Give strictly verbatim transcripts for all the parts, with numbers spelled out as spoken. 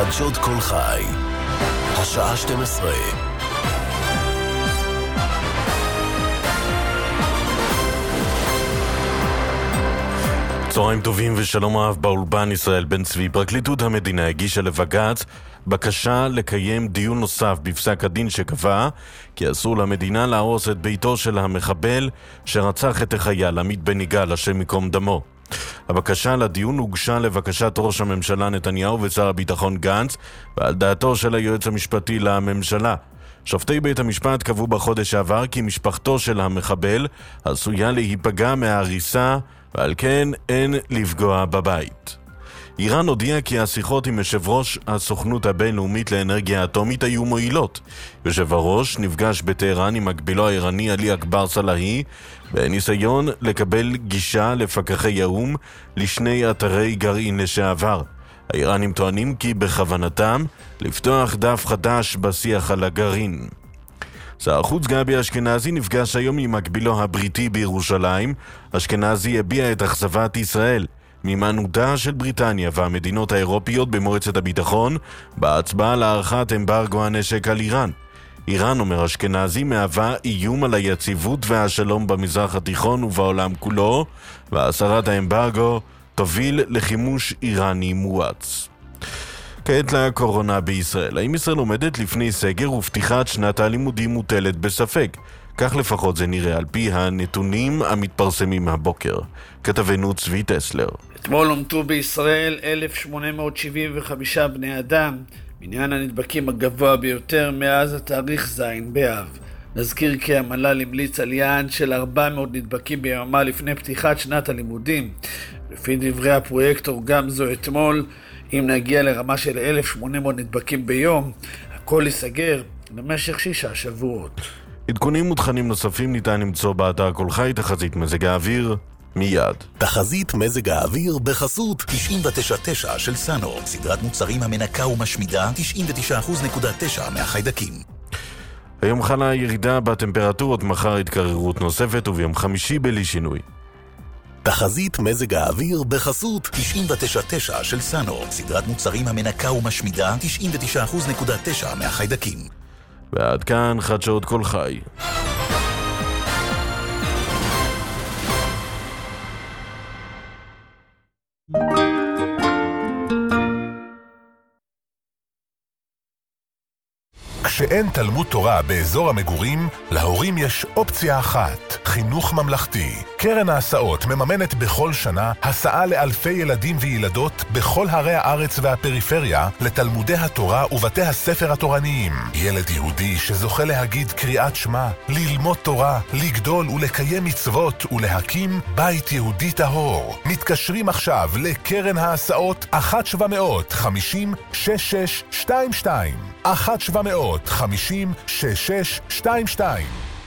חדשות כל חי, השעה שתים עשרה. צהריים טובים ושלום רב באולפן. ישראל בן צבי. פרקליטות המדינה הגישה לבג"ץ בקשה לקיים דיון נוסף בפסק הדין שקבע כי אסור למדינה להרוס את ביתו של המחבל שרצח את החייל עמית בן יגאל, השם ייקום דמו. הבקשה לדיון הוגשה לבקשת ראש הממשלה נתניהו ושר הביטחון גנץ ועל דעתו של היועץ המשפטי לממשלה. שופטי בית המשפט קבעו בחודש שעבר כי משפחתו של המחבל עשויה להיפגע מההריסה ועל כן אין לפגוע בבית. איראן הודיעה כי השיחות עם יושב ראש הסוכנות הבינלאומית לאנרגיה אטומית היו מועילות. יושב הראש נפגש בטהרן עם מקבילו האיראני עלי אכבר סלאהי בניסיון לקבל גישה לפקחי האו"ם לשני אתרי גרעין לשעבר. האיראנים טוענים כי בכוונתם לפתוח דף חדש בשיח על הגרעין. שר החוץ גבי אשכנזי נפגש היום עם מקבילו הבריטי בירושלים. אשכנזי הביע את אכזבת ישראל ממענותה של בריטניה והמדינות האירופיות במועצת הביטחון בהצבעה להארכת אמברגו הנשק על איראן. איראן, אומר אשכנזי, מהווה איום על היציבות והשלום במזרח התיכון ובעולם כולו, והסרת האמברגו תוביל לחימוש איראני מואץ. כעת לקורונה בישראל. האם ישראל עומדת לפני סגר ופתיחת שנת הלימודים מוטלת בספק? כך לפחות זה נראה על פי הנתונים המתפרסמים הבוקר. כתבנו צבי טסלר. אתמול אומתו בישראל אלף שמונה מאות שבעים וחמישה בני אדם, מניין הנדבקים הגבוה ביותר מאז התאריך זין באב. נזכיר כי המל"ל המליץ על יעד של ארבע מאות נדבקים ביממה לפני פתיחת שנת הלימודים. לפי דברי הפרויקטור גמזו אתמול, אם נגיע לרמה של אלף שמונה מאות נדבקים ביום, הכל ייסגר במשך שישה שבועות. עדכונים ותכנים נוספים ניתן למצוא באתר כל חי. תחזית מזג האוויר מיד. תחזית מזג האוויר בחסות תשעים ותשע נקודה תשע של סאנו, סדרת מוצרים המנקה ומשמידה תשעים ותשע נקודה תשע מהחיידקים. היום חלה ירידה בטמפרטורות, מחר התקררות נוספת וביום חמישי בלי שינוי. תחזית מזג האוויר בחסות תשעים ותשע נקודה תשע של סאנו, סדרת מוצרים המנקה ומשמידה תשעים ותשע נקודה תשע מהחיידקים. ועד כאן חדשות כל חי. כשאין תלמוד תורה באזור המגורים, להורים יש אופציה אחת, חינוך ממלכתי. קרן ההסעות מממנת בכל שנה הסעה לאלפי ילדים וילדות בכל הרי הארץ והפריפריה לתלמודי התורה ובתי הספר התורניים. ילד יהודי שזוכה להגיד קריאת שמע, ללמוד תורה, לגדול ולקיים מצוות ולהקים בית יהודי טהור. מתקשרים עכשיו לקרן ההסעות אחת שבע מאות חמישים שש שש שתיים שתיים אחת שבע מאות חמישים שש שש שתיים שתיים.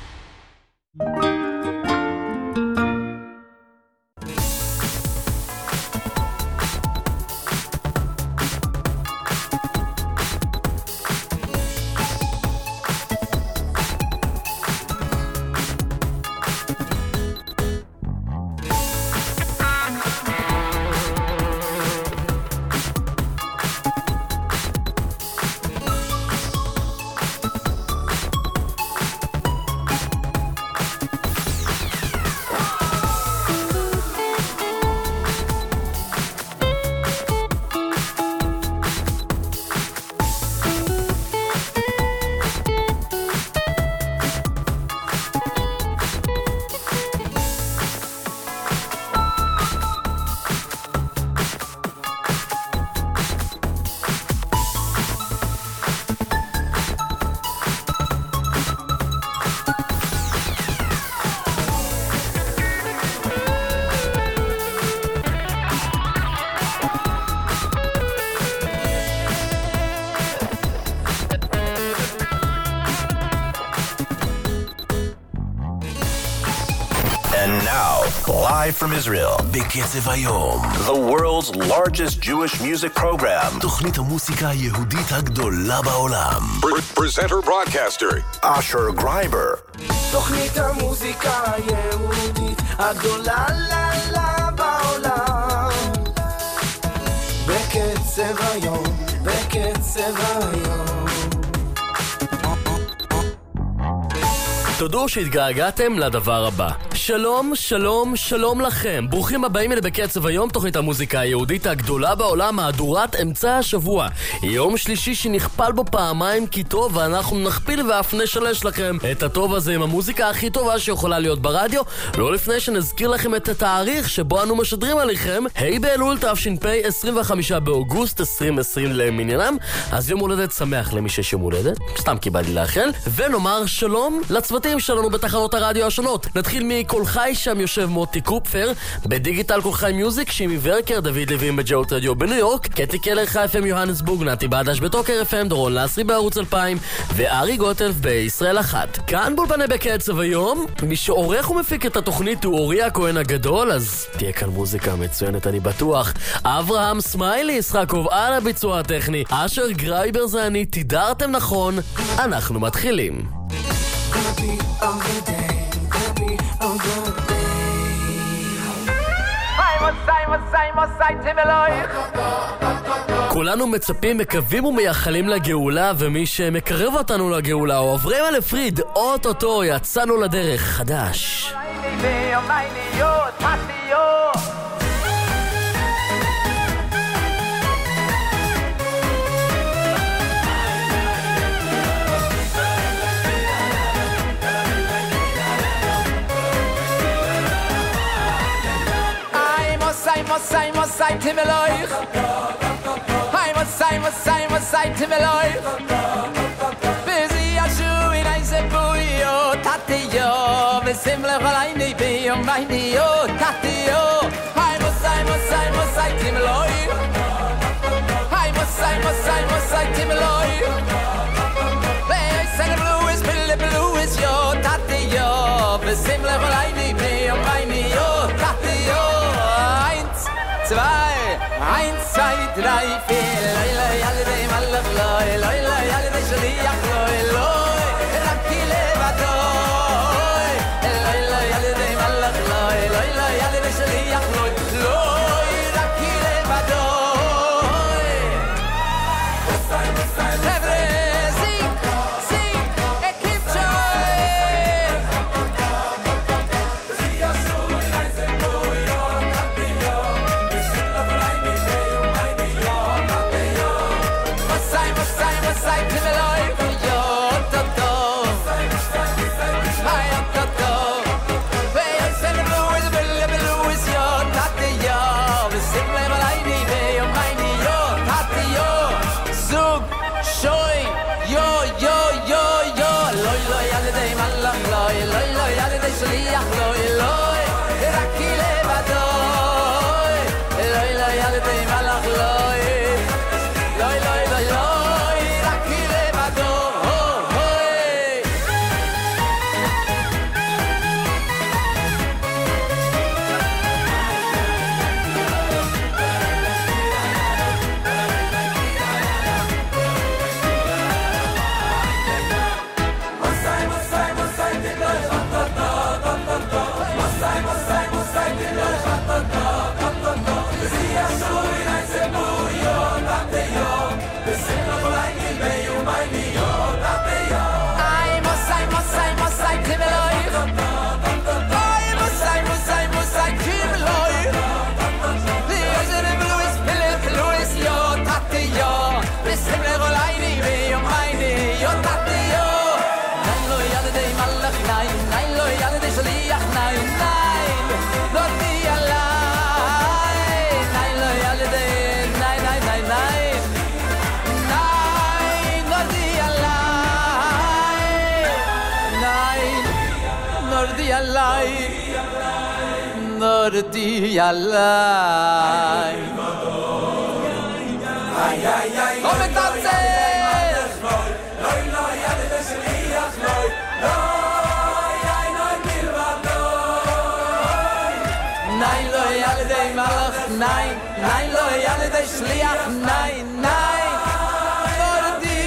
Live from Israel, בקצב היום, the world's largest Jewish music program, תוכנית המוסיקה היהודית הגדולה בעולם. Presenter broadcaster, אשר גרייבר. תוכנית המוסיקה היהודית הגדולה בעולם. בקצב היום, בקצב צבע היום. תודו שהתגעגעתם לדבר הבא. שלום, שלום, שלום לכם. ברוכים הבאים אלה בקצב היום, תוכנית המוזיקה היהודית הגדולה בעולם, מהדורת אמצע השבוע. יום שלישי שנכפל בו פעמיים כי טוב, ואנחנו נכפיל ואף נשלש לכם את הטוב הזה עם המוזיקה הכי טובה שיכולה להיות ברדיו. לא לפני שנזכיר לכם את התאריך שבו אנו משדרים עליכם, ה' באלול תש"פ, עשרים וחמישה באוגוסט עשרים עשרים למניינם. אז יום הולדת שמח למי שיש יום הולדת, סתם כי בא לי לאחל. ונאמר שלום לצוותים שלנו בתחנות הרדיו השונות. נתחיל מכל חי, שם יושב מוטי קופפר, בדיגיטל כל חי מיוזיק שימי ורקר, דוד לוין בג'אוט רדיו בניו יורק, קטי קלר חי אף אם יוהנסבורג, נתי בעדש בטוקר אף אם, דורון לסרי בערוץ אלפיים, וארי גוטלף בישראל אחת. כאן בולבני בקצב היום, מי שעורך ומפיק את התוכנית הוא אורי הכהן הגדול, אז תהיה כאן מוזיקה מצוינת אני בטוח. אברהם סמיילי ישחקוב על הביצוע הטכני, אשר גרייבר זה אני, תידרתם נכון, אנחנו מתחילים. Gonna be on the day, gonna be on the day. I must, I must, I must, I tell me כולנו מצפים, מקווים ומייחלים לגאולה, ומי שמקרב אותנו לגאולה הוא אברהם אלפריד, אוטוטו יצאנו לדרך חדש. I must, I must, I tell me loich. I must, I must, I must, I tell me loich. Busy a shoe in I say boyo, tatio, besimle khalaini be on my dio, tatio. I must, I must, I must, I tell me loich. I must, I must, I must, I tell me loich. They say the blue is blue, blue is yo, tatio, besimle khalaini be on my dio, tatio. Zwei, eins, zwei, drei, vier. Loi, loi, alle dem Allah, loi, loi, loi, alle dem Shaliach, loi, loi, Raki levadoi. Loi, loi, alle dem Allah, loi, loi, loi, alle dem Shaliach, loi, loi, Raki levadoi. Every sing, sing, et keep joy. Sai to the life of your toto. I am toto. Hey, I said the blue is blue, the blue is your tatte yo. The simple malini be your mine yo tatte yo. Zug, shoy, yo yo yo yo. Loy loy alle day malach loy, loy loy alle day shliach loy loy. Raki levadoi. Loy loy alle day malach loy. Loy loy loy loy. Nordi alai ay ay ay come tanze loy loy alle de shliach loy loy ay noy milvadoy nein loy alle de malach nein nein loy alle de shliach nein nein Nordi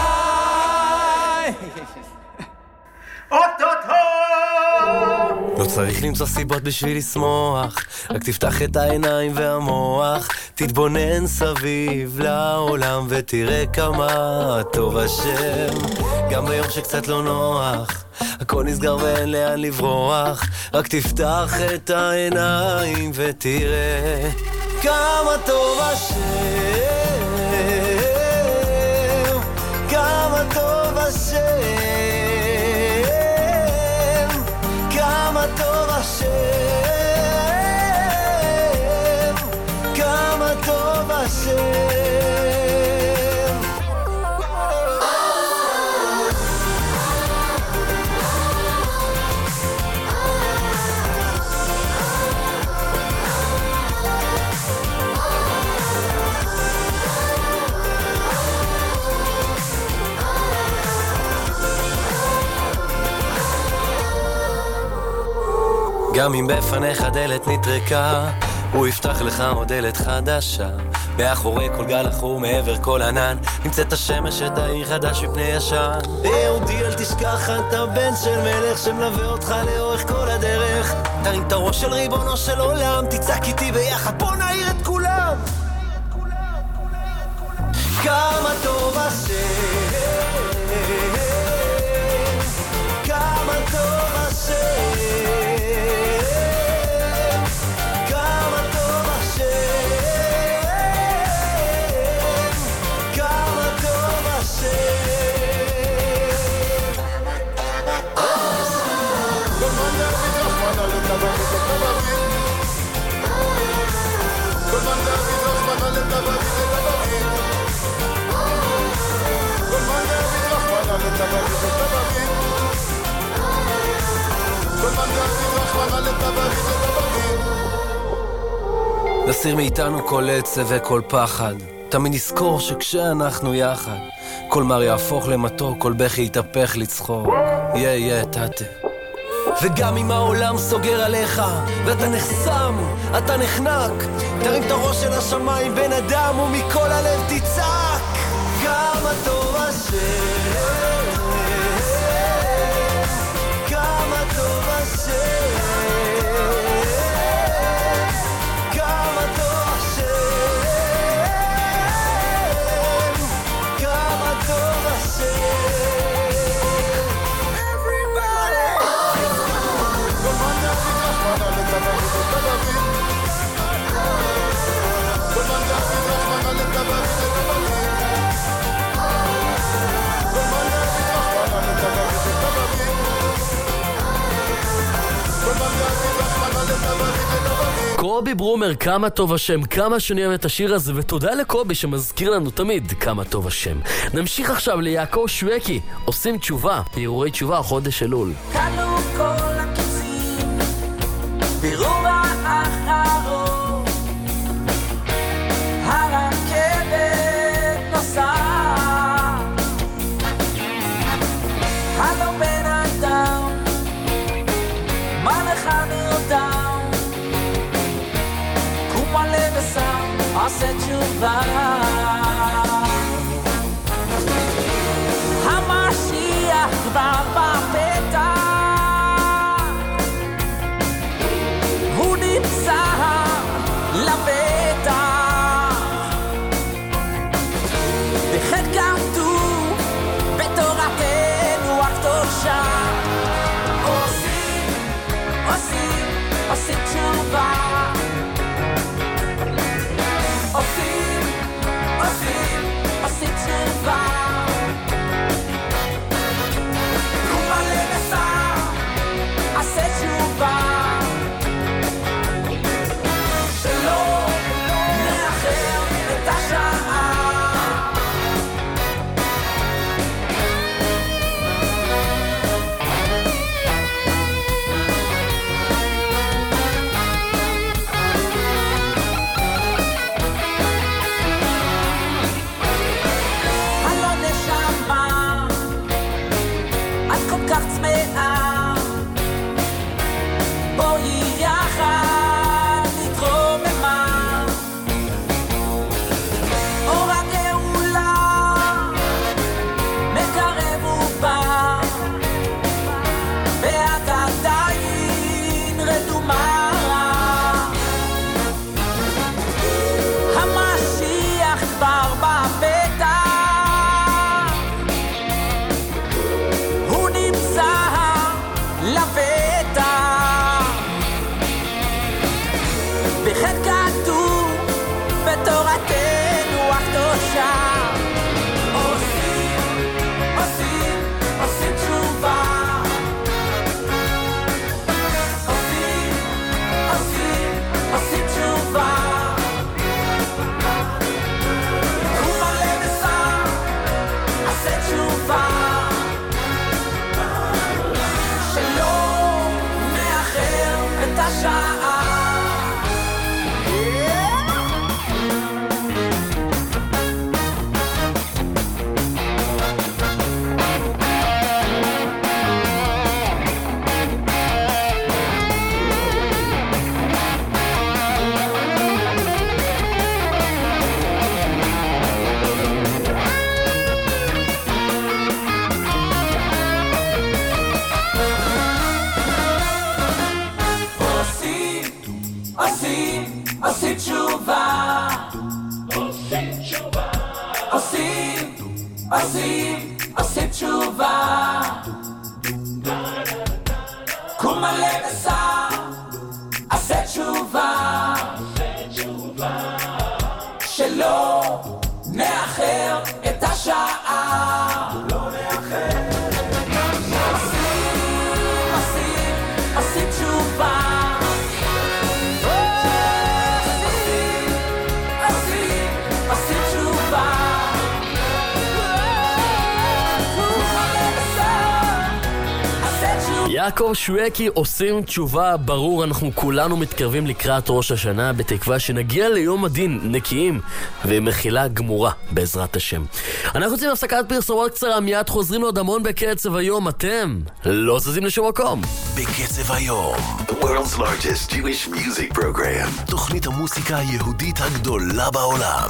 alai צריך למצוא סיבות בשביל לשמוח, רק תפתח את העיניים והמוח, תתבונן סביב לעולם ותראה כמה טוב השם. גם ביום שקצת לא נוח, הכל נסגר ואין לאן לברוח, רק תפתח את העיניים ותראה כמה טוב השם, כמה טוב השם, כמה טוב השם, כמה טוב השם. גם אם בפניך דלת נטרקה, הוא יפתח לך עוד דלת חדשה. מאחורי כל גל אחור, מעבר כל ענן, נמצאת השמש את העיר חדש מפני ישן. יהודי אל תשכח, אתה בן של מלך שמלווה אותך לאורך כל הדרך. תרים את הראש של ריבונו של עולם, תצעק איתי ביחד, בוא נעיר את כולם. כמה טוב השם, כמה טוב השם, נסיר מאיתנו כל עצב וכל פחד, תמיד נזכור שכשאנחנו יחד, כל מר יהפוך למתוק, כל בכי יתהפך לצחוק. יא יא תתה. וגם אם העולם סוגר עליך ואתה נחסם, אתה נחנק, תרים את הראש של השמיים בן אדם, ומכל הלב תצעק כמה טוב השם, כמה טוב השם, כמה טוב השם, כמה טוב השם. קובי ברומר, כמה טוב השם, כמה שאני אוהב את השיר הזה, ותודה לקובי שמזכיר לנו תמיד כמה טוב השם. נמשיך עכשיו ליעקב שווקי, עושים תשובה, הרהורי תשובה, חודש אלול. כלו כל הקיצים ברובע האחרון, הרכבת נוסעת, הלו בן אדם, מה לך נרדם, קום עלה ושם, עושה תשובה, המשיח כבר בפתח, הוא נמצא לבטח, וכן כתוב בתורתנו הקדושה, עושים, עושים, עושים תשובה, עושים, עושים, עושים תשובה, קום עלה ושם, עשה תשובה, שלום עושים תשובה, עושים תשובה, עושים, עושים, עושים תשובה. קום מלא בשר, עשה תשובה, שלא נאחר את השעה, לא נאחר. עושים, עושים, עושים תשובה, עושים, עושים, עושים תשובה. קום מלא בשר, עשה תשובה. יעקב שויקי עושים תשובה. ברור, אנחנו כולנו מתקרבים לקראת ראש השנה בתקווה שנגיע ליום הדין נקיים ומחילה גמורה בעזרת השם. אנחנו רוצים הפסקת פרסומות קצרה, מיד חוזרים לעוד המון בקצב היום. אתם לא זזים לשום מקום. בקצב היום, The world's largest Jewish music program. תוכנית המוסיקה היהודית הגדולה בעולם.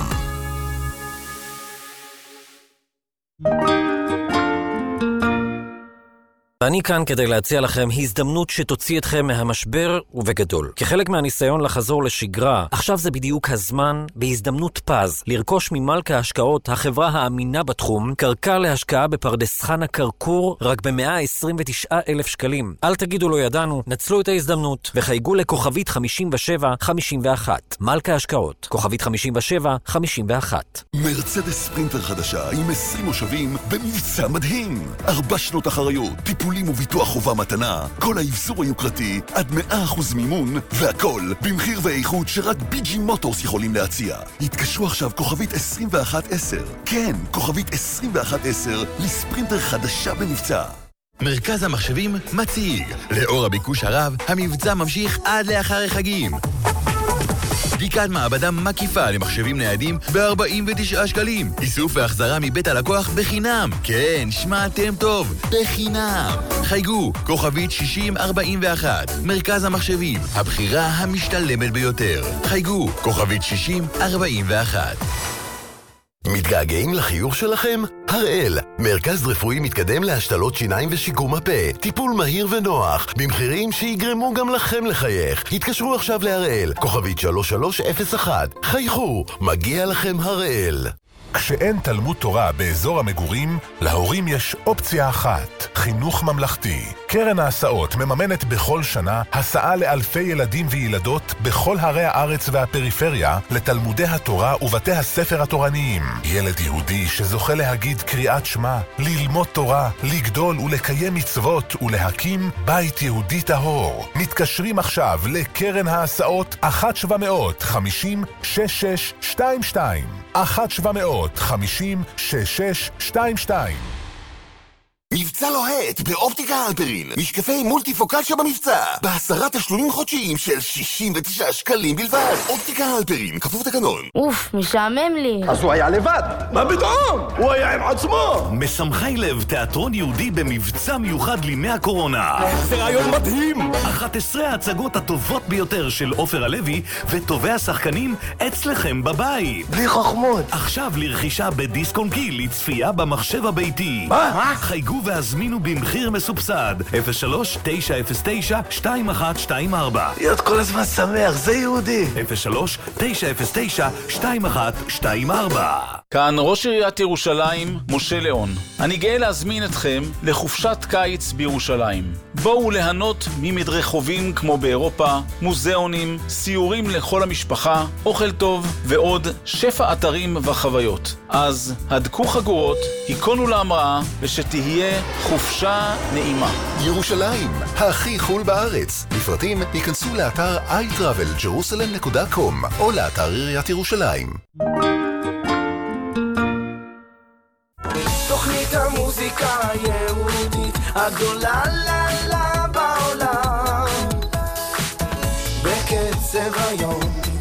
ואני כאן כדי להציע לכם הזדמנות שתוציא אתכם מהמשבר ובגדול. כחלק מהניסיון לחזור לשגרה, עכשיו זה בדיוק הזמן, בהזדמנות פז, לרכוש ממלכה השקעות, החברה האמינה בתחום, קרקע להשקעה בפרדס חנה קרקור, רק ב-מאה עשרים ותשעה אלף שקלים. אל תגידו לא ידענו, נצלו את ההזדמנות, וחייגו לכוכבית חמישים ושבע חמישים ואחת. מלכה השקעות, כוכבית חמישים ושבע חמישים ואחת. מרצדס ספרינטר חדשה עם עשרים מושבים במבצע מדהים. ארבע שנות אחריות, טיפולים וביטוח חובה מתנה, כל האבזור היוקרתי עד מאה אחוז מימון, והכל במחיר ואיכות שרק ביג'י מוטורס יכולים להציע. התקשרו עכשיו כוכבית עשרים ואחת עשר. כן, כוכבית עשרים ואחת עשר לספרינטר חדשה במבצע. מרכז המחשבים מציג. לאור הביקוש הרב, המבצע ממשיך עד לאחר החגים. בדיקת מעבדה מקיפה למחשבים ניידים ב-ארבעים ותשעה שקלים. איסוף והחזרה מבית הלקוח בחינם. כן, שמעתם טוב, בחינם. חייגו, כוכבית שישים ארבעים ואחת. מרכז המחשבים, הבחירה המשתלמת ביותר. חייגו, כוכבית שישים ארבעים ואחת. מתגעגעים לחיוך שלכם? הראל, מרכז רפואי מתקדם להשתלות שיניים ושיקום הפה. טיפול מהיר ונוח, במחירים שיגרמו גם לכם לחייך. התקשרו עכשיו להראל, כוכבית שלוש שלוש אפס אחת. חייכו, מגיע לכם הראל. כשאין תלמוד תורה באזור המגורים, להורים יש אופציה אחת, חינוך ממלכתי. קרן ההסעות מממנת בכל שנה הסעה לאלפי ילדים וילדות בכל ערי הארץ והפריפריה לתלמודי התורה ובתי הספר התורניים. ילד יהודי שזוכה להגיד קריאת שמע, ללמוד תורה, לגדול ולקיים מצוות ולהקים בית יהודי טהור. מתקשרים עכשיו לקרן ההסעות אחת שבע מאות חמישים שש שש שתיים שתיים. אחת שבע מאות חמישים שש שש שתיים שתיים. מבצע לוהט באופטיקה הלפרין. משקפי מולטיפוקציה במבצע. בעשרה תשלומים חודשיים של שישים ותשעה שקלים בלבד. אופטיקה הלפרין, כפוף תקנון. אוף, משעמם לי. אז הוא היה לבד. מה פתאום? הוא היה עם עצמו. משמחי לב, תיאטרון יהודי במבצע מיוחד לימי הקורונה. זה רעיון מדהים. אחת עשרה ההצגות הטובות ביותר של עופר הלוי וטובי השחקנים אצלכם בבית. בלי חוכמות. עכשיו לרכישה בדיסק-און קי לצפייה במחשב הביתי. מה? מה? חייגו והזמינו במחיר מסובסד. אפס שלוש תשע אפס תשע שתיים אחת שתיים ארבע. להיות כל הזמן שמח, זה יהודי. אפס שלוש תשע אפס תשע שתיים אחת שתיים ארבע. כאן ראש עיריית ירושלים, משה ליאון. אני גאה להזמין אתכם לחופשת קיץ בירושלים. בואו ליהנות ממדרי חובים כמו באירופה, מוזיאונים, סיורים לכל המשפחה, אוכל טוב ועוד שפע אתרים וחוויות. אז הדקו חגורות, היכונו להמראה ושתהיה חופשה נעימה. ירושלים, הכי חול בארץ. לפרטים ייכנסו לאתר איי טראבל ג'רוסלם נקודה קום או לאתר עיריית ירושלים. תוכנית המוזיקה היהודית הגדולה לה לה בעולם בקצב היום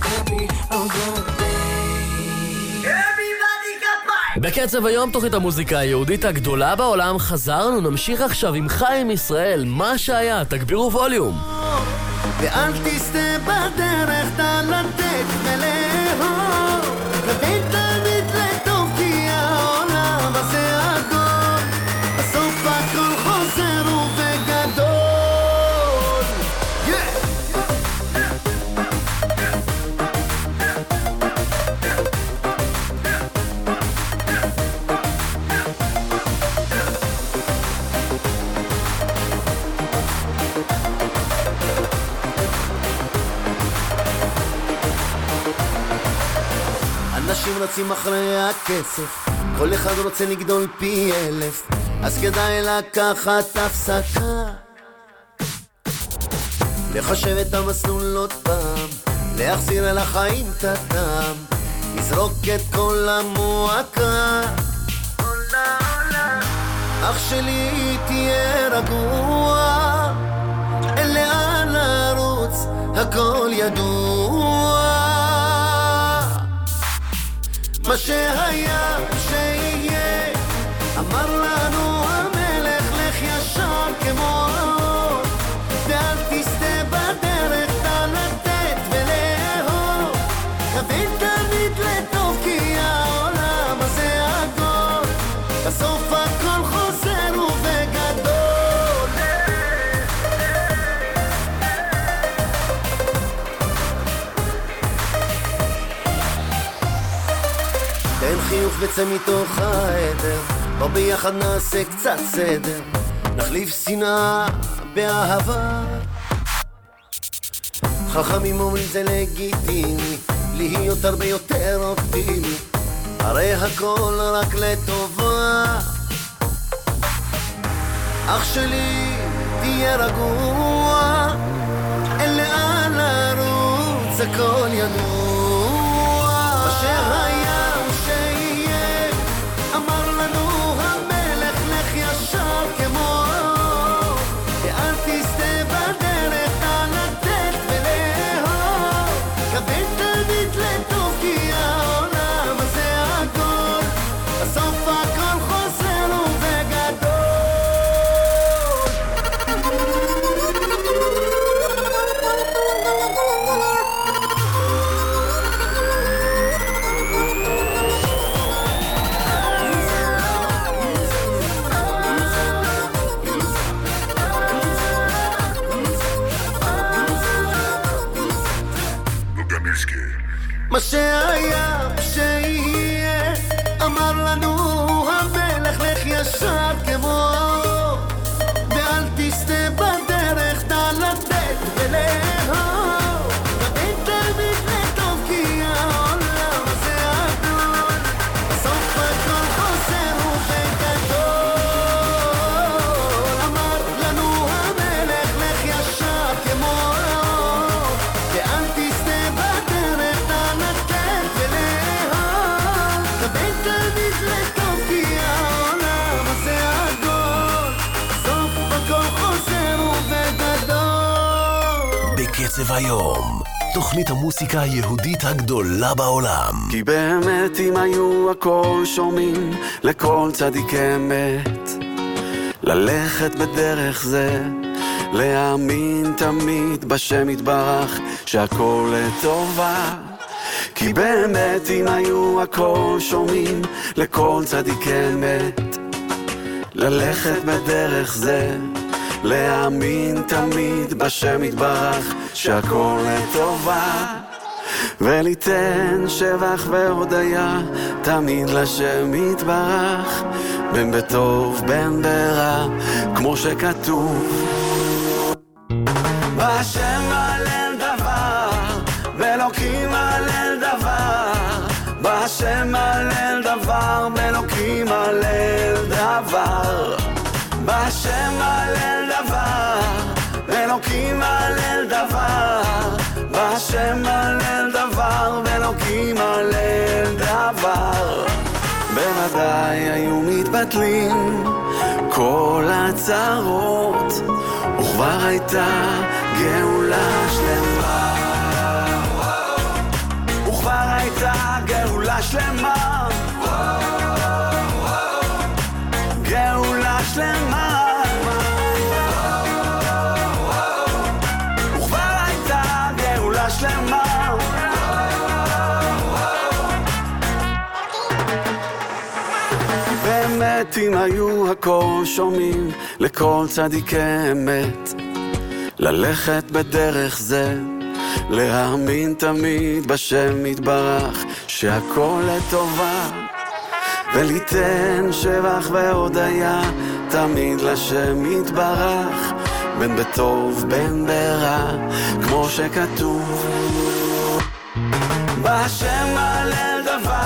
בקצב היום תוכנית המוזיקה היהודית הגדולה בעולם. חזרנו, נמשיך עכשיו עם חיים ישראל. מה שהיה, תגבירו ווליום. ואל תסתה בדרך תלתק ולאהוב ותן תמיד לטוב כי העולם עושה הכל בסוף הכל חוזר ובגדול. אנשים רצים אחרי הכסף, כל אחד רוצה לגדול פי אלף, אז כדאי לקחת הפסקה, לחשב את המסלול עוד פעם, להחזיר אל החיים את הטעם, לזרוק את כל המועקה. אח שלי תהיה רגוע, אין לאן לרוץ, הכל ידוע, מה שהיה שיהיה, אמר לנו המלך, לך ישר כמו האור, ואל תסתה בדרך, תן לתת ולאהוב, כוון תמיד לטוב, כי העולם הזה הכל, בסוף הכל חוזר ובגדול. תן חיוך וצא מתוך העדר, בוא ביחד נעשה קצת סדר, נחליף שנאה באהבה. חכמים אומרים זה לגיטימי, להיות הרבה יותר אופטימי, הרי הכל רק לטובה. אח שלי תהיה רגוע, אין לאן לרוץ, הכל ידוע, מה שהיה הוא שיהיה, אמר לנו המלך, לך ישר כמו האור, ואל תסתה בדרך, תן לתת ולאהוב, כוון תמיד לטוב, כי העולם הזה הכל, בסוף הכל חוזר ובגדול. מה שהיה שיהיה, אמר לנו המלך, לך ישר כמו האור, ואל תסתה בדרך, תן לתת ולאהוב, כוון תמיד לטוב, כי העולם הזה גדול, בסוף הכל חוזר ובגדול. אמר לנו המלך, לך ישר כמו האור, ואל תסתה בדרך, תן לתת ולאהוב, כוון תמיד לטוב, כי העולם הזה עגול, בסוף הכל חוזר ובגדול. בקצב היום, תוכנית המוסיקה היהודית הגדולה בעולם. כי באמת אם היו הכל שומעים לכל צדיק אמת, ללכת בדרך זה, להאמין תמיד בשם יתברך שהכל לטובה. כי באמת אם היו הכל שומעים לכל צדיק אמת, ללכת בדרך זה, להאמין תמיד בשם יתברך שהכל לטובה, וליתן שבח והודיה תמיד לשם יתברך, בין בטוב בין ברע, כמו שכתוב בשם הלל דבר, באלוקים הלל דבר, בשם הלל דבר, באלוקים הלל דבר, בשם הלל דבר, באלוקים הלל דבר, בשם הלל דבר, באלוקים הלל דבר. בוודאי היו מתבטלים כל הצרות, וכבר הייתה גאולה שלמה, וכבר הייתה גאולה שלמה, גאולה שלמה, וכבר הייתה גאולה שלמה. באמת אם היו הכל שומעים לכל צדיקי אמת, ללכת בדרך זה, להאמין תמיד בשם יתברך שהכל לטובה, וליתן שבח והודיה תמיד לשם יתברך, בין בטוב בין ברע, כמו שכתוב בשם הלל דבר,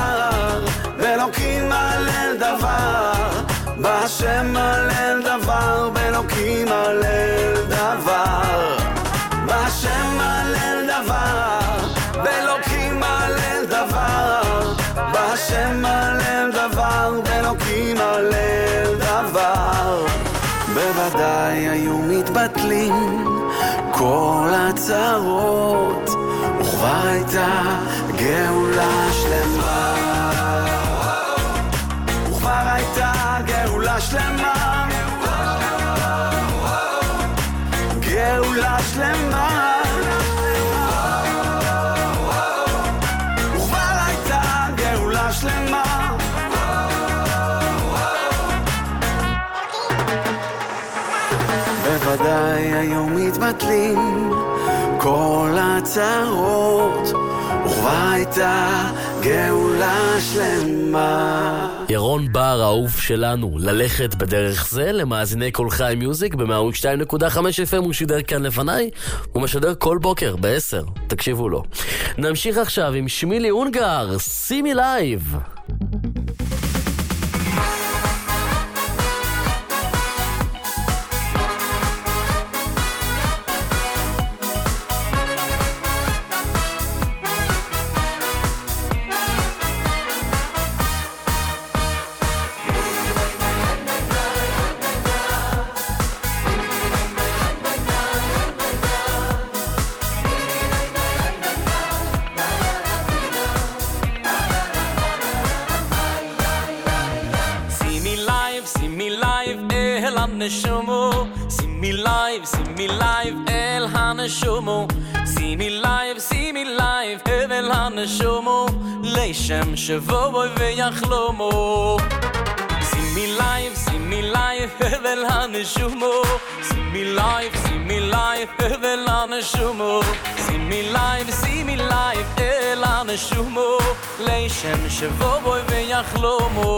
הלל דבר, בהשם הלל דבר, באלוקים הלל דבר, בהשם הלל דבר, באלוקים הלל דבר, בהשם הלל דבר, באלוקים הלל דבר. בוודאי היו מתבטלים כל הצרות, וכבר הייתה גאולה שלמה, וכבר הייתה גאולה שלמה, גאולה שלמה, וכבר הייתה גאולה שלמה. בוודאי היו מתבטלים כל הצרות, וכבר הייתה גאולה שלמה. ירון בר האהוב שלנו, ללכת בדרך זה למאזיני כל חי מיוזיק ב-מאה ושתיים נקודה חמש אף אם. הוא שידר כאן לפניי, הוא משדר כל בוקר ב-עשר, תקשיבו לו. נמשיך עכשיו עם שמילי אונגר, שימי לייב. Neshomo, see me live, see me live, El Haneshomo, see me live, see me live, El Haneshomo, Leishem Shavoy veYachlomo. See me live, see me live, El Haneshomo, see me live, see me live, El Haneshomo, see me live, see me live, El Haneshomo, Leishem Shavoy veYachlomo.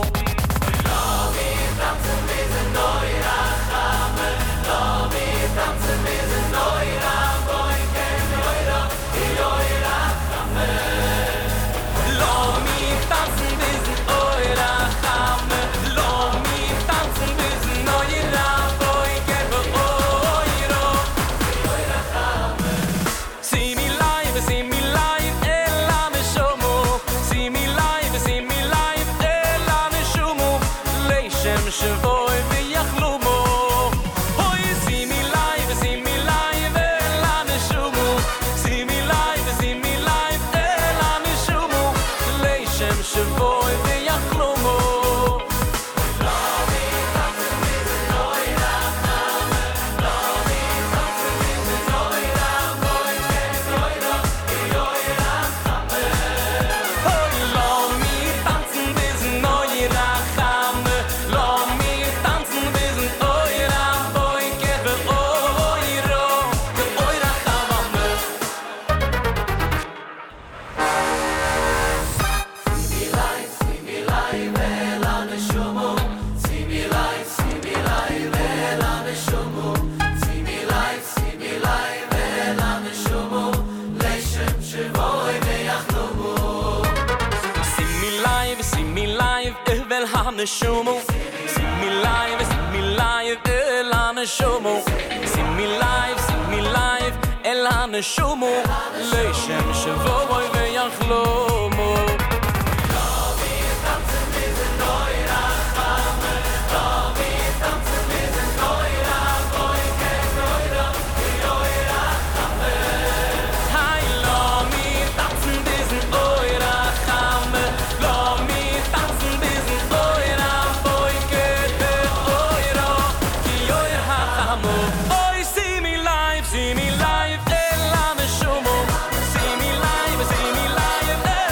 Neshomo, see me live, see me live, El Haneshomo, see me live, see me live, El Haneshomo, Leishem Shavoy veYachlomo. See me live, El Haneshomo, see me live, see me live, El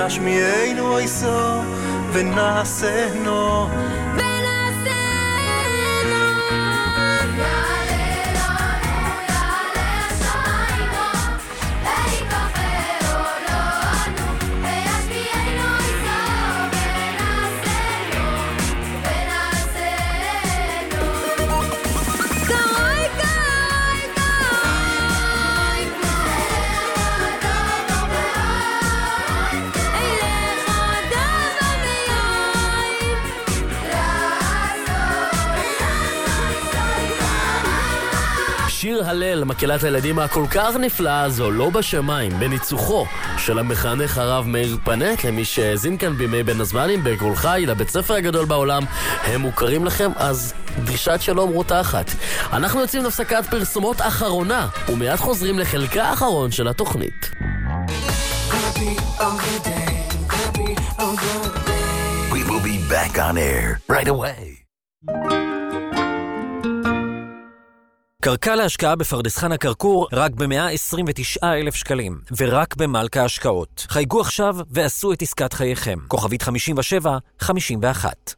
וישמיענו איסו ונעשנו שיר הלל, מקהלת הילדים הכל כך נפלאה הזו, לא בשמיים, בניצוחו של המחנך הרב מאיר פנט, למי שהאזין כאן בימי בין הזמנים בקול חי לבית ספר הגדול בעולם, הם מוכרים לכם, אז דרישת שלום רותחת. אנחנו יוצאים להפסקת פרסומות אחרונה, ומיד חוזרים לחלקה האחרון של התוכנית. We will be back on air right away. קרקע להשקעה בפרדס חנה כרכור רק ב-מאה עשרים ותשעה אלף שקלים, ורק במלכה השקעות. חייגו עכשיו ועשו את עסקת חייכם. כוכבית חמישים ושבע חמישים ואחת.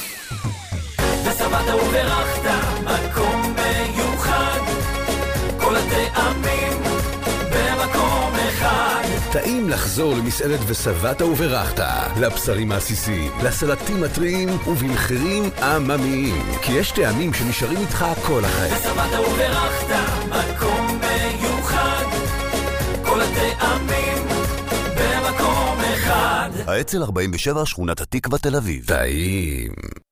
ושבעת וברכת מקום מיוחד, כל הטעמים במקום אחד. טעים לחזור למסעדת ושבעת וברכת, לבשרים העסיסיים, לסלטים הטריים ובמחירים עממיים, כי יש טעמים שנשארים איתך כל החיים. ושבעת וברכת מקום מיוחד, כל הטעמים במקום אחד. האצ"ל ארבעים ושבע, שכונת התקווה, תל אביב. טעים.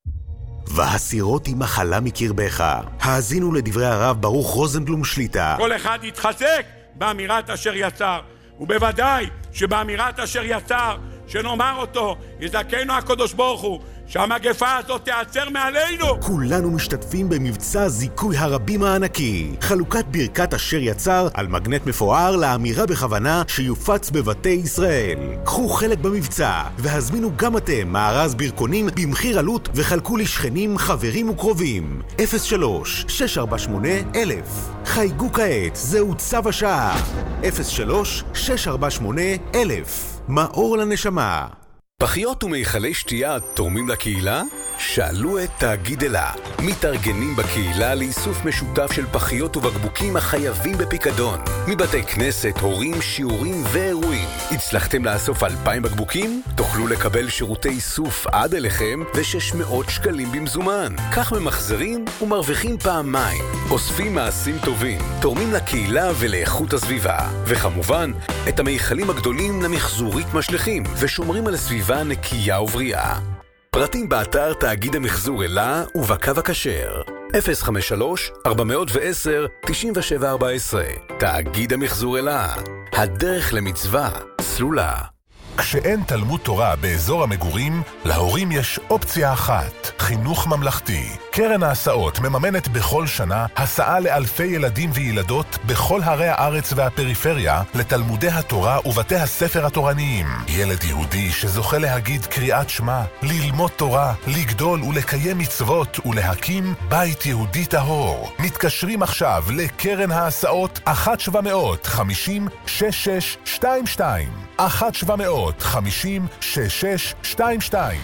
והסירות היא מחלה מקרבך. האזינו לדברי הרב ברוך רוזנבלום שליטה. כל אחד יתחזק באמירת אשר יצר, ובוודאי שבאמירת אשר יצר, שנאמר אותו, יזכנו הקדוש ברוך הוא, שהמגפה הזאת תיעצר מעלינו. כולנו משתתפים במבצע זיכוי הרבים הענקי. חלוקת ברכת אשר יצר על מגנט מפואר לאמירה בכוונה שיופץ בבתי ישראל. קחו חלק במבצע והזמינו גם אתם מארז ברכונים במחיר עלות וחלקו לשכנים, חברים וקרובים. אפס שלוש שש ארבע שמונה אלף. חייגו כעת, זהו צו השעה. אפס שלוש שש ארבע שמונה אלף. מאור לנשמה. פחיות ומיכלי שתייה תורמים לקהילה? שאלו את תאגיד אלה. מתארגנים בקהילה לאיסוף משותף של פחיות ובקבוקים החייבים בפיקדון. מבתי כנסת, הורים, שיעורים ואירועים. הצלחתם לאסוף אלפיים בקבוקים? תוכלו לקבל שירותי איסוף עד אליכם ו-שש מאות שקלים במזומן. כך ממחזרים ומרוויחים פעמיים. אוספים מעשים טובים, תורמים לקהילה ולאיכות הסביבה. וכמובן, את המיכלים הגדולים למחזורית משלחים ושומרים על הסביבה נקייה ובריאה. פרטים באתר תאגיד המחזור אלה ובקו הכשר. אפס חמש שלוש ארבע עשר תשעים ושבע ארבע עשרה. תאגיד המחזור אלה. הדרך למצווה סלולה. כשאין תלמוד תורה באזור המגורים, להורים יש אופציה אחת, חינוך ממלכתי. קרן ההסעות מממנת בכל שנה הסעה לאלפי ילדים וילדות בכל הרי הארץ והפריפריה לתלמודי התורה ובתי הספר התורניים. ילד יהודי שזוכה להגיד קריאת שמע, ללמוד תורה, לגדול ולקיים מצוות ולהקים בית יהודי טהור. מתקשרים עכשיו לקרן ההסעות אחת שבע מאות חמישים שש שש שתיים שתיים. אחת שבע מאות חמישים שש שש שתיים שתיים.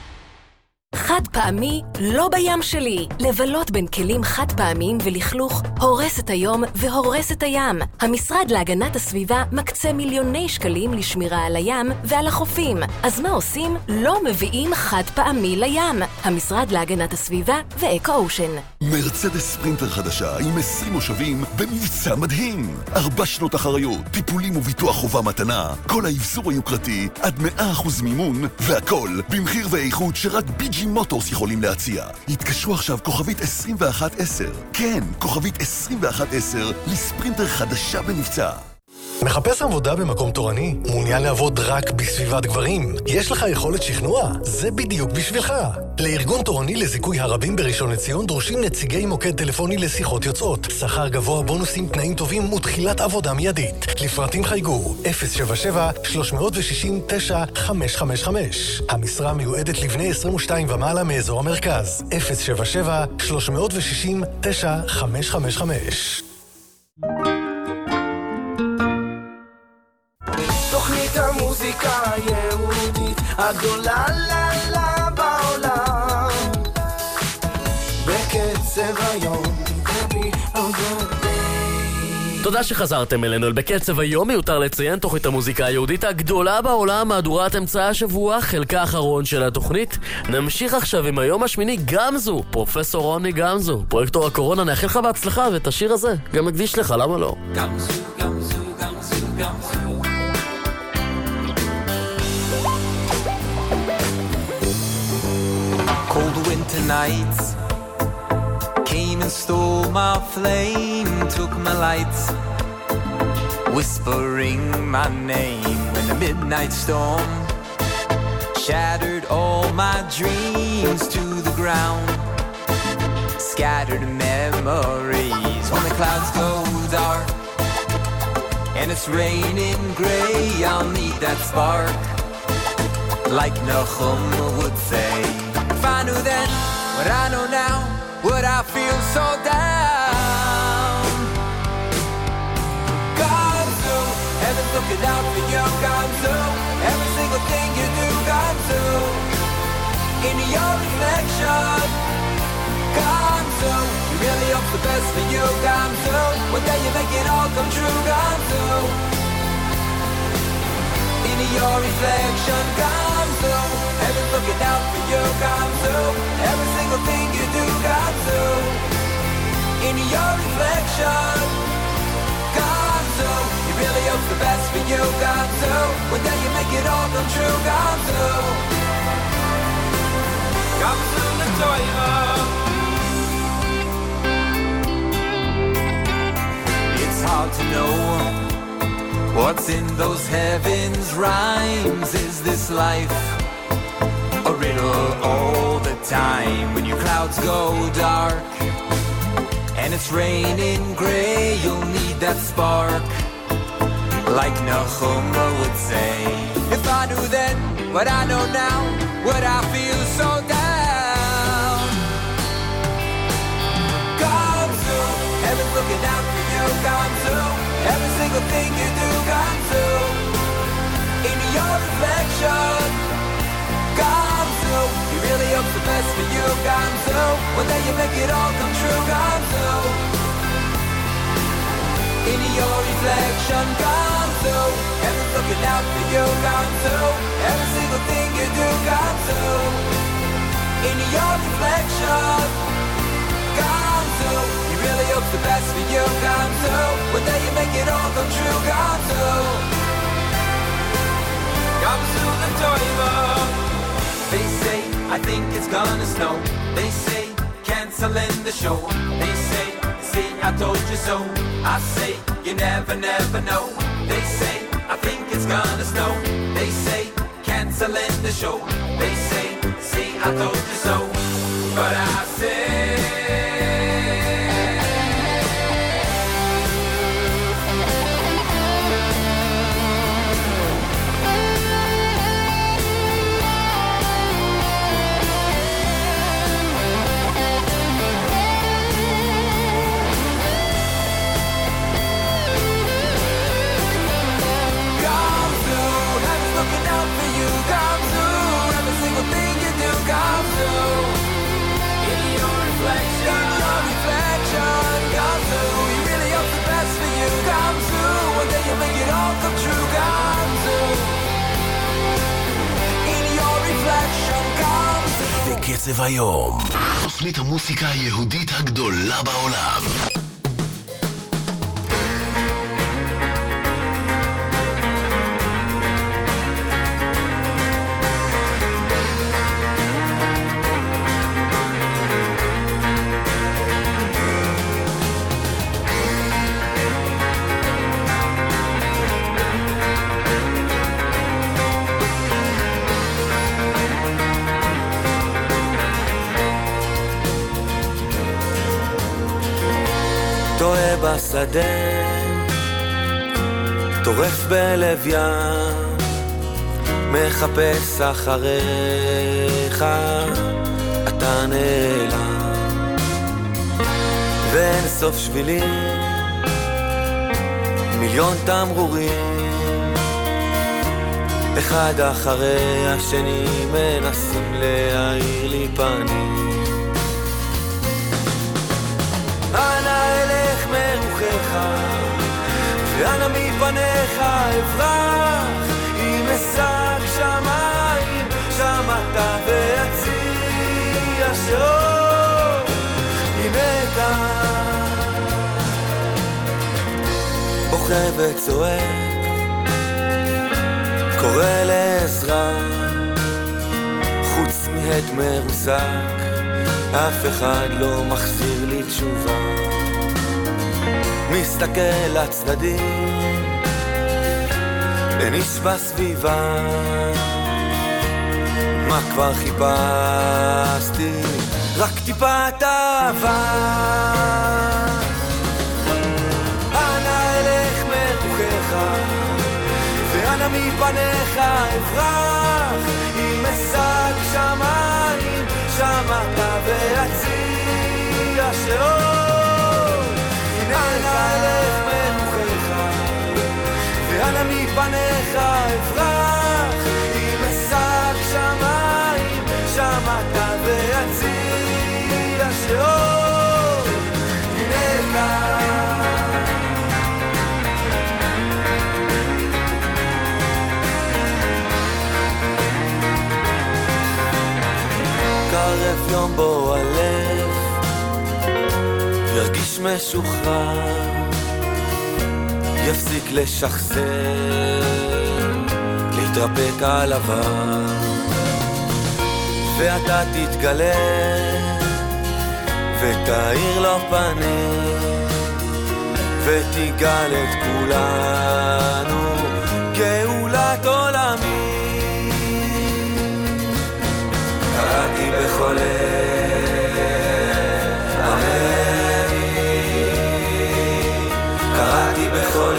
חד פעמי לא בים שלי. לבלות בין כלים חד פעמיים ולכלוך הורס את היום והורס את הים. המשרד להגנת הסביבה מקצה מיליוני שקלים לשמירה על הים ועל החופים. אז מה עושים? לא מביאים חד פעמי לים. המשרד להגנת הסביבה ואקו אושן. מרצדס ספרינטר חדשה עם עשרים מושבים במבצע מדהים. ארבע שנות אחריות, טיפולים וביטוח חובה מתנה, כל האבזור היוקרתי עד מאה אחוז מימון, והכל במחיר ואיכות שרק ביג'י מוטורס יכולים להציע. התקשרו עכשיו כוכבית עשרים ואחת עשר. כן, כוכבית עשרים ואחת עשר לספרינטר חדשה במבצע. מחפש עבודה במקום תורני? מעוניין לעבוד רק בסביבת גברים? יש לך יכולת שכנוע? זה בדיוק בשבילך. לארגון תורני לזיכוי הרבים בראשון לציון דורשים נציגי מוקד טלפוני לשיחות יוצאות. שכר גבוה, בונוסים, תנאים טובים ותחילת עבודה מיידית. לפרטים חייגו אפס שבע שבע שלוש שש תשע חמש חמש חמש. המשרה מיועדת לבני עשרים ושתיים ומעלה מאזור המרכז. אפס שבע שבע שלוש שש תשע חמש חמש חמש. תוכנית המוזיקה היהודית הגדולה לה לה בעולם בקצב היום Happy of the day. תודה שחזרתם אלינו אל בקצב היום. מיותר לציין תוכנית המוזיקה היהודית הגדולה בעולם, מהדורת אמצע השבוע, חלקה האחרון של התוכנית. נמשיך עכשיו עם היום השמיני, גמזו, פרופסור רוני גמזו, פרויקטור הקורונה. נאחל לך בהצלחה, ואת השיר הזה גם מקדיש לך, למה לא? גמזו, גמזו, גמזו, גמזו. Cold winter nights came and stole my flame, took my lights, whispering my name. When the midnight storm shattered all my dreams to the ground, scattered memories. When the clouds go dark and it's raining gray, I'll need that spark, like Nahum would say. If I knew then what I know now, would I feel so down? Gamzu, heaven's looking out for you, Gamzu. Every single thing you do, Gamzu. In your reflection, Gamzu. You really hope the best for you, Gamzu. One day you make it all come true, Gamzu. In your reflection, Gamzu. Heaven's looking out for you, Gamzu. Every single thing you do, Gamzu. In your reflection, Gamzu. You really hope the best for you, Gamzu. One day you make it all come true, Gamzu. Gamzu Latoya. It's hard to know what's in those heavens' rhymes. Is this life a riddle all the time? When your clouds go dark and it's raining gray, you'll need that spark, like Nahum would say. If I knew then what I know now, would I feel so down? Gamzu, heaven's looking out for you, Gamzu. Every single thing you do, Gamzu. In your reflection, Gamzu. You really hope the best for you, Gamzu. One day you make it all come true, Gamzu. In your reflection, Gamzu. Heaven's looking out for you, Gamzu. Every single thing you do, Gamzu. In your reflection, Gamzu. You really hope the best for you, Gamzu. One day you make it all come true, Gamzu. Gamzu Latoya. They say, I think it's gonna snow. They say, canceling the show. They say, see, I told you so. I say, you never, never know. They say, I think it's gonna snow. They say, canceling the show. They say, see, I told you so. But I say, בקצב היום, תוכנית המוסיקה היהודית הגדולה בעולם. בשדה, טורף בלב ים, מחפש אחריך, אתה נעלם, ואין סוף שבילים, מיליון תמרורים, אחד אחרי השני מנסים להאיר לי פנים. אנא אלך מרוחך ואנא מפניך אברח, אם אשג שמיים שם אתה ויציע שאור, הנה כאן בוכה וצועק קורא לעזרה, חוץ מהד מרוסק אף אחד לא מחזיר לי תשובה. מסתכל לצדדים אין איש בסביבה, מה כבר חיפשתי? רק טיפת אהבה. אנא אלך מרוחך ואנא מפניך אברח, אם אשג שמיים שם אתה ויציע שאור, אנא אלך מרוחך ואנא מפניך אברח, אם אשג שמיים שם אתה ויציע שאור, הנה כאן קרב יום בו הלב ירגיש משוחרר, יפסיק לשחזר, להתרפק על עבר, ואתה תתגלה ותאיר לו פנים ותיגל את כולנו גאולת עולמי. קראתי בכל עמי, קראתי בכל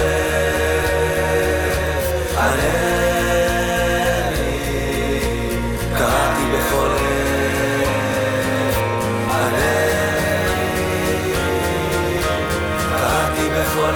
עמי, קראתי בכל עמי, קראתי בכל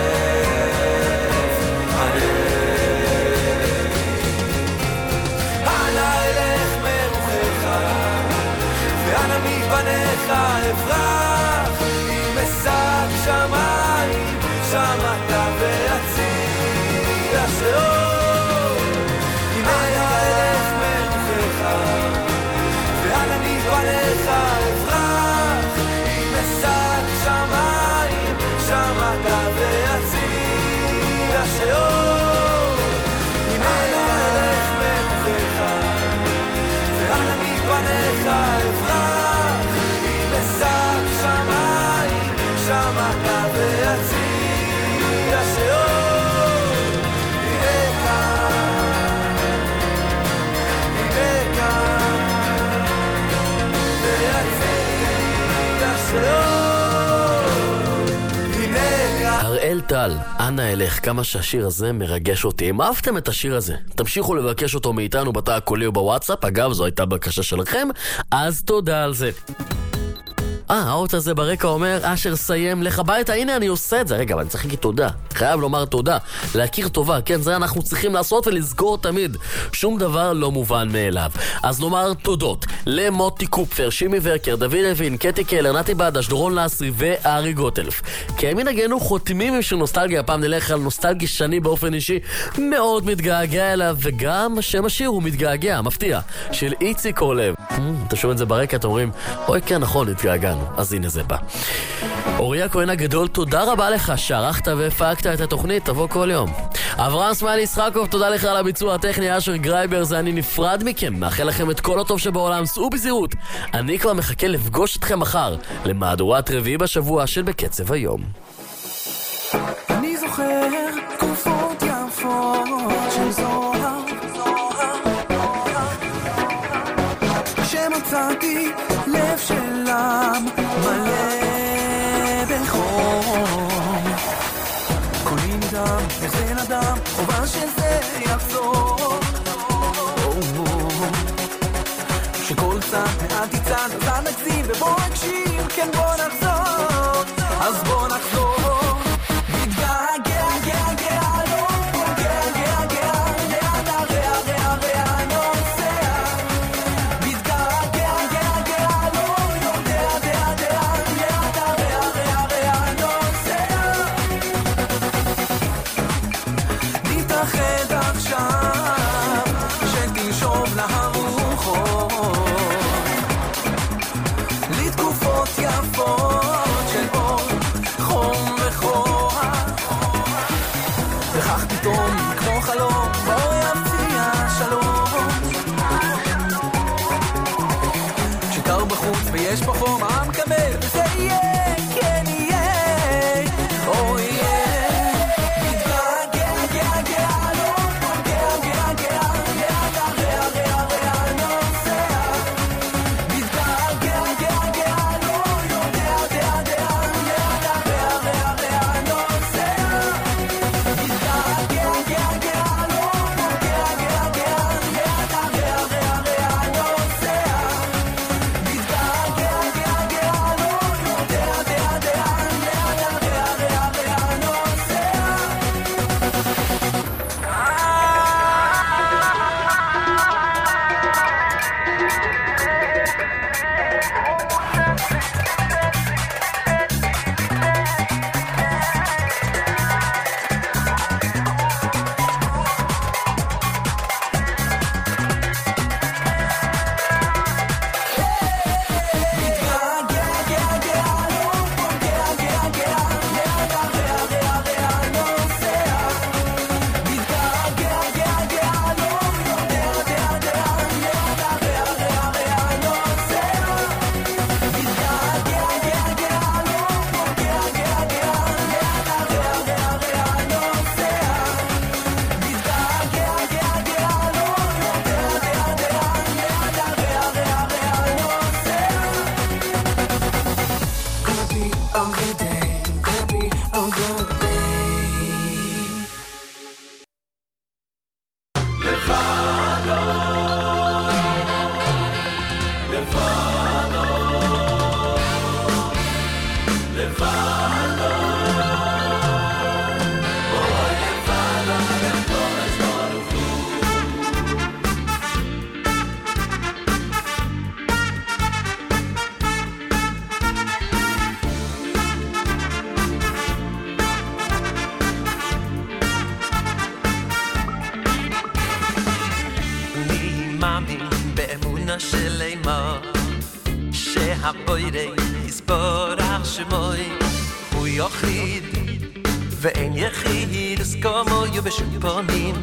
פניך אברח, אם אשג שמיים שם אתה ויציע שאור, הנה אלך מרוחך ואנא מפניך אברח, אם אשג שמיים שם אתה ויציע שאור, הנה אלך מרוחך ואנא מפניך אברח, שק שמיים שם אתה ויציע שאור, הנה כאן, הנה כאן ויציע שאור, הנה כאן. הראל טל, אנא אלך, כמה שהשיר הזה מרגש אותי. אם אהבתם את השיר הזה, תמשיכו לבקש אותו מאיתנו בתא הקולי ובוואטסאפ. אגב, זו הייתה בקשה שלכם, אז תודה על זה. אה, האות הזה ברקע אומר, אשר סיים, לך הביתה, הנה אני עושה את זה. רגע, אבל אני צריך להגיד תודה, חייב לומר תודה, להכיר טובה, כן, זה אנחנו צריכים לעשות ולסגור תמיד, שום דבר לא מובן מאליו. אז נאמר תודות למוטי קופפר, שימי ורקר, דוד לוין, קטי קלר, נתי בדש, דורון לסרי וארי גוטלף. כמנהגנו חותמים עם של נוסטלגיה, הפעם נלך על נוסטלגי שני באופן אישי, מאוד מתגעגע אליו, וגם שם השיר הוא מתגעגע, מפתיע, של איציק אורלב. אתם שומעים את זה ברקע, אתם אומרים, אוי כן, נכון, התגעגענו. אז הנה זה בא. אוריה כהן הגדול, תודה רבה לך שערכת והפקת את התוכנית, תבוא כל יום. אברהם סמיילי ישחקוב, תודה לך על הביצוע הטכני. אשר גרייבר, זה אני נפרד מכם, מאחל לכם את כל הטוב שבעולם, סעו בזהירות. אני כבר מחכה לפגוש אתכם מחר למהדורת רביעי בשבוע של בקצב היום. אני זוכר תקופות יפות של זוהר, שמצאתי לב שלם מלא בחום, קולי נדם, נזן אדם, חובה שזה יחזור, שכל צד מעט יצד, צד נגזים ובוא נקשיב, כן בוא נחזור, אז בוא נחזור. מתגעגע, געגע, לא, געגע, געגע, ליד הריח מאמין באמונה שלמה שהבוירי יסבורך שמוי הוא יחיד ואין יחיד אז כמוהו בשום פנים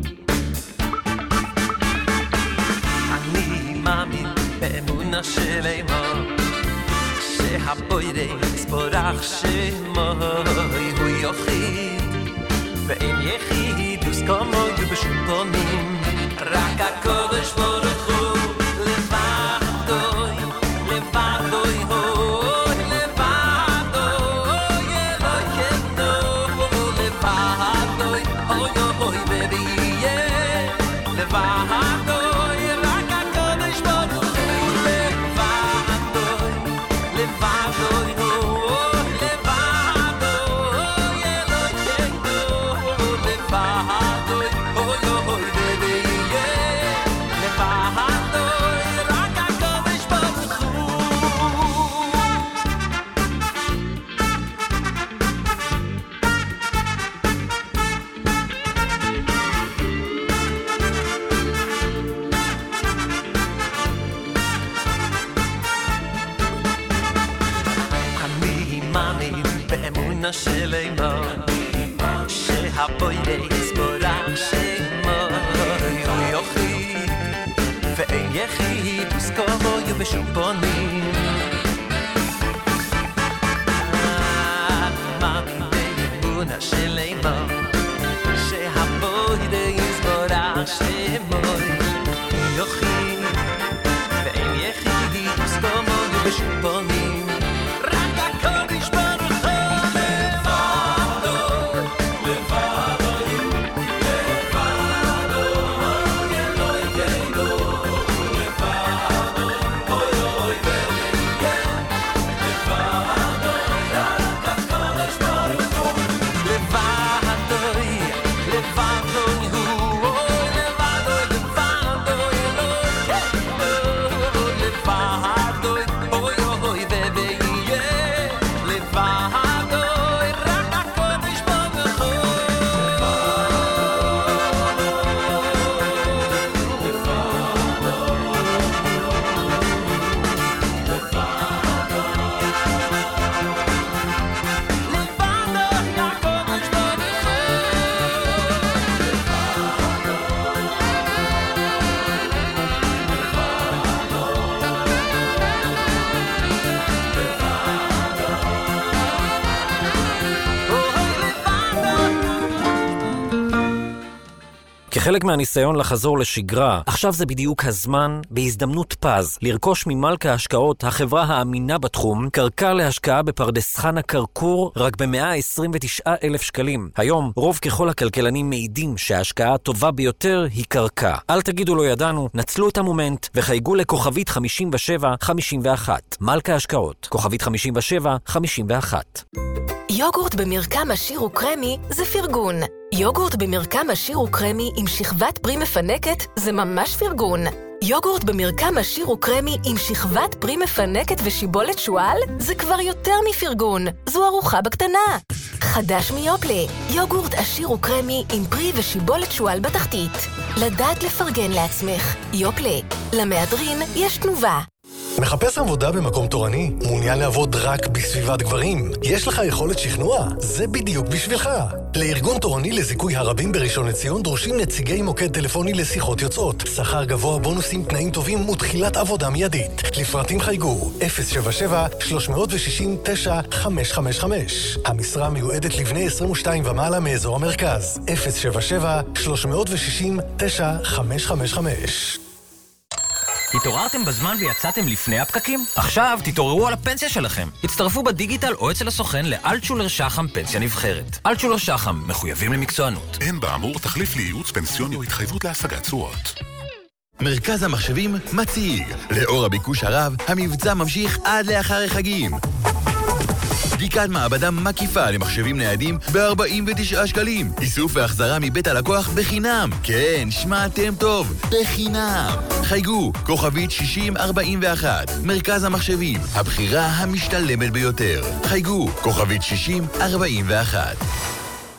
אני מאמין באמונה שלמה שהבוירי יסבורך שמוי הוא יחיד ואין יחיד אז כמוהו בשום פנים רק הקודש ברוך הוא לבדוי, לבדוי הוא, לבדוי, אלוהינו, לבדוי, אוי אוי וביה, לבדוי, רק הקודש ברוך הוא, לבדוי, לבדוי הוא, לבדוי, אלוהינו, לבדוי, אוי אוי שלמה שהבוירי יסבורך שמו הוא יחיד ואין יחיד וכמוהו בשום פנים מאמין באמונה שלמה שהבוירי יסבורך שמו הוא יחיד ואין יחיד וכמוהו בשום פנים רק הקודש ברוך כחלק מהניסיון לחזור לשגרה, עכשיו זה בדיוק הזמן, בהזדמנות פז, לרכוש ממלכה ההשקעות, החברה האמינה בתחום, קרקע להשקעה בפרדס חנה קרקור, רק ב-מאה עשרים ותשעה אלף שקלים. היום, רוב ככל הכלכלנים מעידים שההשקעה הטובה ביותר היא קרקע. אל תגידו לא ידענו, נצלו את המומנט וחייגו לכוכבית חמישים ושבע חמישים ואחת. מלכה ההשקעות, כוכבית חמישים ושבע חמישים ואחת. יוגורט במרקם עשיר וקרמי זה פרגון. יוגורט במרקם עשיר וקרמי עם שכבת פרי מפנקת זה ממש פרגון. יוגורט במרקם עשיר וקרמי עם שכבת פרי מפנקת ושיבולת שואל זה כבר יותר מפרגון. זו ארוחה בקטנה. חדש מיופלה, יוגורט עשיר וקרמי עם פרי ושיבולת שואל בתחתית. לדעת לפרגן לעצמך. יופלה, למהדרין יש תנובה. מחפש עבודה במקום תורני? מעוניין לעבוד רק בסביבת גברים? יש לך יכולת שכנוע? זה בדיוק בשבילך. לארגון תורני לזיכוי הרבים בראשון לציון דרושים נציגי מוקד טלפוני לשיחות יוצאות. שכר גבוה, בונוסים, תנאים טובים ותחילת עבודה מיידית. לפרטים חייגו אפס שבע שבע שלוש שש שש תשע חמש חמש חמש. המשרה מיועדת לבני עשרים ושתיים ומעלה מאזור המרכז. אפס שבע שבע שלוש שש שש תשע חמש חמש חמש. התעוררתם בזמן ויצאתם לפני הפקקים? עכשיו תתעוררו על הפנסיה שלכם. הצטרפו בדיגיטל או אצל הסוכן לאלטשולר שחם פנסיה נבחרת. אלטשולר שחם, מחויבים למקצוענות. אין באמור תחליף לייעוץ פנסיוני או התחייבות להשגת תשואות. מרכז המחשבים מציג. לאור הביקוש הרב, המבצע ממשיך עד לאחר החגים. בדיקת מעבדה מקיפה למחשבים ניידים ב-ארבעים ותשעה שקלים. איסוף והחזרה מבית הלקוח בחינם. כן, שמעתם טוב, בחינם. חייגו, כוכבית שישים ארבעים ואחת. מרכז המחשבים, הבחירה המשתלמת ביותר. חייגו, כוכבית שישים ארבעים ואחת.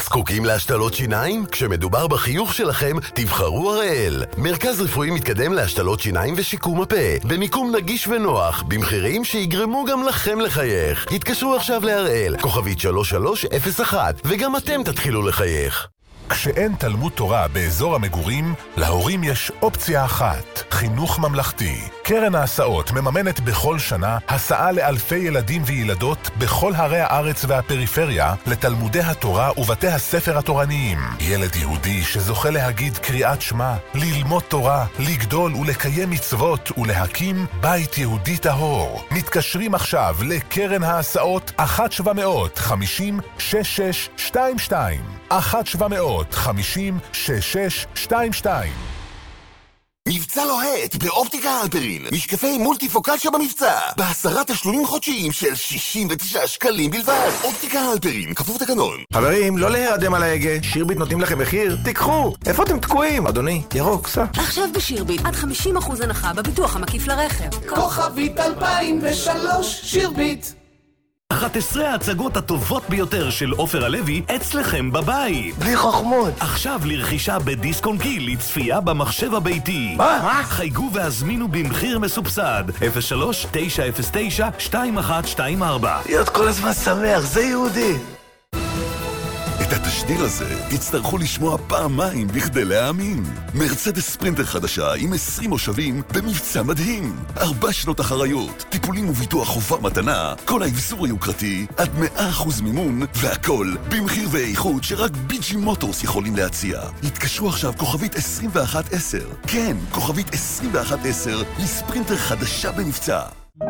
זקוקים להשתלות שיניים? כשמדובר בחיוך שלכם, תבחרו הראל. מרכז רפואי מתקדם להשתלות שיניים ושיקום הפה, במיקום נגיש ונוח, במחירים שיגרמו גם לכם לחייך. התקשרו עכשיו להראל, כוכבית שלוש שלוש אפס אחת, וגם אתם תתחילו לחייך. כשאין תלמוד תורה באזור המגורים, להורים יש אופציה אחת, חינוך ממלכתי. קרן ההסעות מממנת בכל שנה הסעה לאלפי ילדים וילדות בכל הרי הארץ והפריפריה לתלמודי התורה ובתי הספר התורניים. ילד יהודי שזוכה להגיד קריאת שמע, ללמוד תורה, לגדול ולקיים מצוות ולהקים בית יהודי טהור. מתקשרים עכשיו לקרן ההסעות אחת שבע מאות חמישים שש שש שתיים שתיים אחת שבע מאות חמישים שש שש שתיים שתיים. מבצע לוהט באופטיקה הלפרין. משקפי מולטיפוקלציה במבצע. בעשרה תשלומים חודשיים של שישים ותשעה שקלים בלבד. אופטיקה הלפרין, כפוף תקנון. חברים, לא להירדם על ההגה. שירביט נותנים לכם מחיר? תיקחו. איפה אתם תקועים? אדוני, ירוק, סע. עכשיו בשירביט, עד חמישים אחוז הנחה בביטוח המקיף לרכב. כוכבית אלפיים ושלוש, שירביט. אחת עשרה ההצגות הטובות ביותר של עופר הלוי אצלכם בבית. בלי חוכמות. עכשיו לרכישה בדיסקונט קי לצפייה במחשב הביתי. מה? מה? חייגו והזמינו במחיר מסובסד. אפס שלוש תשע אפס תשע שתיים אחת שתיים ארבע. להיות כל הזמן שמח, זה יהודי. את התשדיר הזה תצטרכו לשמוע פעמיים בכדי להאמין. מרצדס ספרינטר חדשה עם עשרים מושבים במבצע מדהים. ארבע שנות אחריות, טיפולים וביטוח חובה מתנה, כל האבזור היוקרתי, עד מאה אחוז מימון, והכל במחיר ואיכות שרק ביג'י מוטורס יכולים להציע. התקשרו עכשיו כוכבית עשרים ואחת עשר. כן, כוכבית עשרים ואחת עשר לספרינטר חדשה במבצע.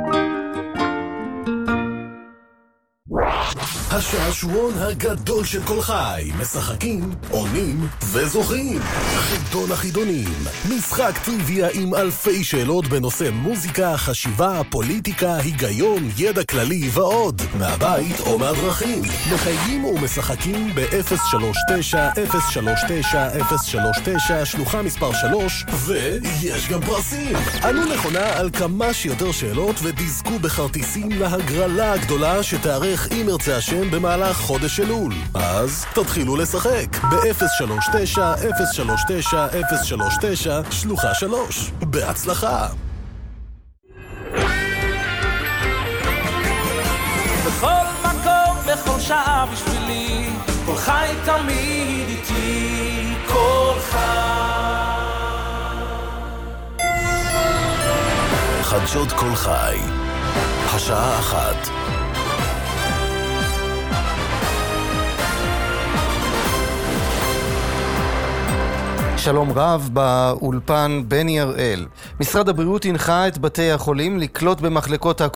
השעשועון הגדול של כל חי, משחקים, עונים וזוכים. חידון החידונים, משחק טריוויה עם אלפי שאלות בנושא מוזיקה, חשיבה, פוליטיקה, היגיון, ידע כללי ועוד, מהבית או מהדרכים. מחייגים ומשחקים ב-אפס שלוש תשע אפס שלוש תשע אפס שלוש תשע שלוחה מספר שלוש, ויש גם פרסים. ענו נכונה על כמה שיותר שאלות ותזכו בכרטיסים להגרלה הגדולה שתארך עם ירצה השם במהלך חודש אלול. אז תתחילו לשחק ב-אפס שלוש תשע אפס שלוש תשע אפס שלוש תשע שלוחה שלוש. בהצלחה. בכל מקום, בכל שעה בשבילי, כל חי תמיד איתי, כל חי. חדשות כל חי, השעה אחת. שלום רב, באולפן בני הראל. משרד הבריאות הנחה את בתי החולים לקלוט במחלקות